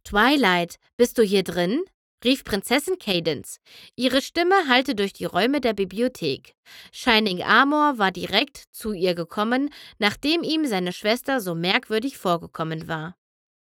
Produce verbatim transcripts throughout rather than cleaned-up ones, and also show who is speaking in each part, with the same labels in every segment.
Speaker 1: Twilight, bist du hier drin? Rief Prinzessin Cadance. Ihre Stimme hallte durch die Räume der Bibliothek. Shining Armor war direkt zu ihr gekommen, nachdem ihm seine Schwester so merkwürdig vorgekommen war.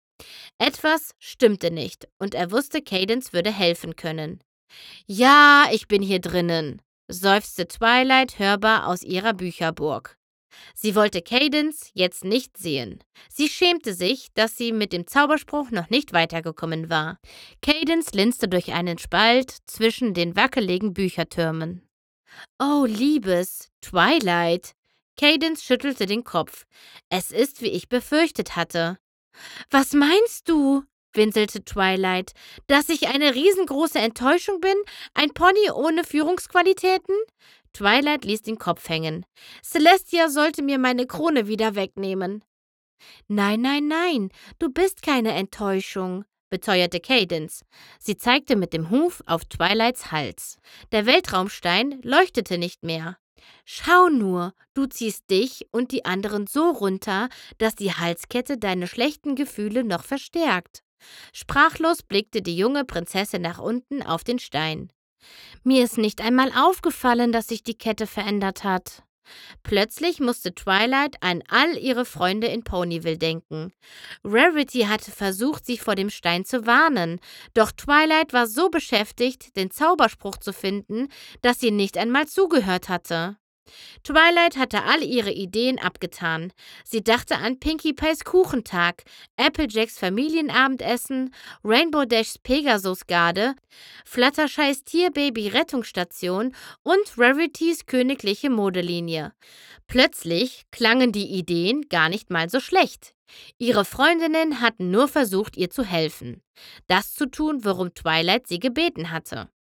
Speaker 1: Etwas stimmte nicht, und er wusste, Cadance würde helfen können. »Ja, ich bin hier drinnen«, seufzte Twilight hörbar aus ihrer Bücherburg. Sie wollte Cadance jetzt nicht sehen. Sie schämte sich, dass sie mit dem Zauberspruch noch nicht weitergekommen war. Cadance linste durch einen Spalt zwischen den wackeligen Büchertürmen. »Oh, Liebes, Twilight!« Cadance schüttelte den Kopf. »Es ist, wie ich befürchtet hatte.« »Was meinst du?« winselte Twilight. »Dass ich eine riesengroße Enttäuschung bin? Ein Pony ohne Führungsqualitäten?« Twilight ließ den Kopf hängen. »Celestia sollte mir meine Krone wieder wegnehmen.« »Nein, nein, nein, du bist keine Enttäuschung«, beteuerte Cadance. Sie zeigte mit dem Huf auf Twilights Hals. Der Weltraumstein leuchtete nicht mehr. »Schau nur, du ziehst dich und die anderen so runter, dass die Halskette deine schlechten Gefühle noch verstärkt.« Sprachlos blickte die junge Prinzessin nach unten auf den Stein. »Mir ist nicht einmal aufgefallen, dass sich die Kette verändert hat.« Plötzlich musste Twilight an all ihre Freunde in Ponyville denken. Rarity hatte versucht, sie vor dem Stein zu warnen, doch Twilight war so beschäftigt, den Zauberspruch zu finden, dass sie nicht einmal zugehört hatte. Twilight hatte all ihre Ideen abgetan. Sie dachte an Pinkie Pies Kuchentag, Applejacks Familienabendessen, Rainbow Dashs Pegasusgarde, Fluttershys Tierbaby-Rettungsstation und Rarities königliche Modelinie. Plötzlich klangen die Ideen gar nicht mal so schlecht. Ihre Freundinnen hatten nur versucht, ihr zu helfen. Das zu tun, worum Twilight sie gebeten hatte.